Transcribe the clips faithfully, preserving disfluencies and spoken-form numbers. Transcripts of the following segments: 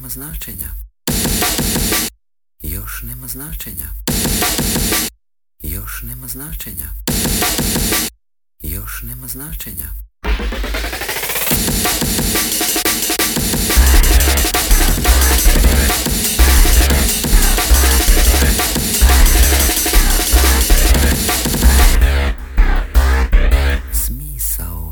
nema značenja. Još nema značenja. Još nema značenja. Još nema značenja. Smisao.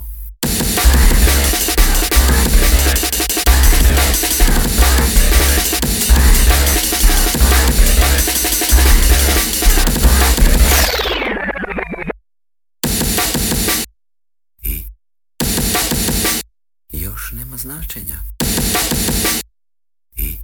I još nema značenja. I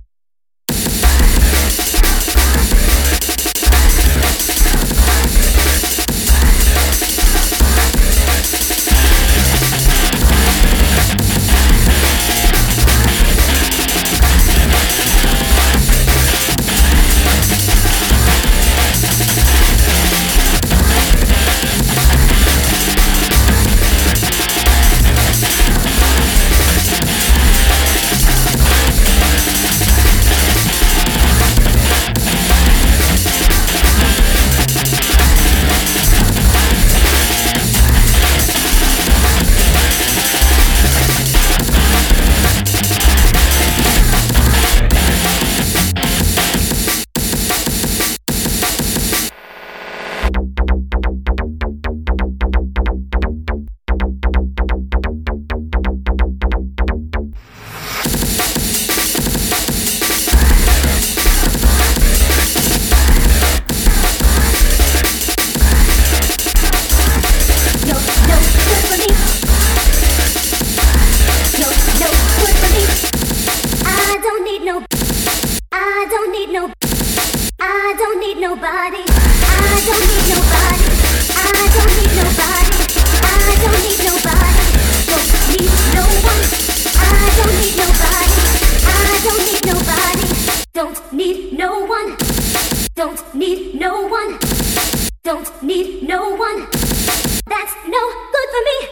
I don't need no, I don't need nobody. I don't need nobody. I don't need nobody. I don't need nobody. Don't need no one. I don't need nobody. I don't need nobody. Don't need no one. Don't need no one. Don't need no one. That's no good for me.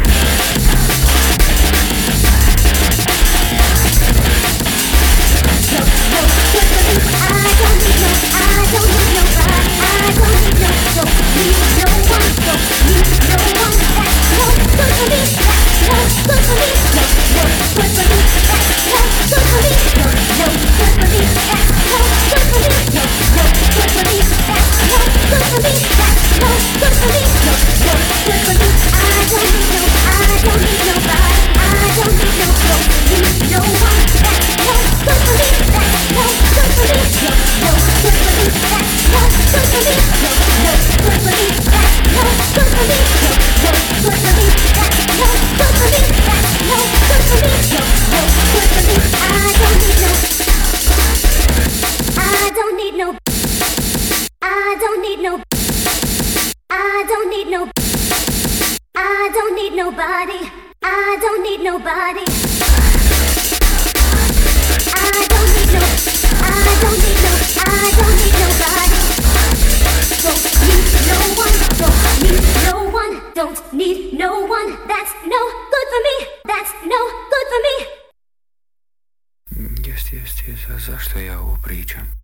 Nobody. I don't need nobody. I don't need no. I don't need no. I don't need nobody. Don't need no one. Don't need no one. Don't need no one. That's no good for me. That's no good for me. Jeste, jeste, jeste. Zašto ja ovo pričam?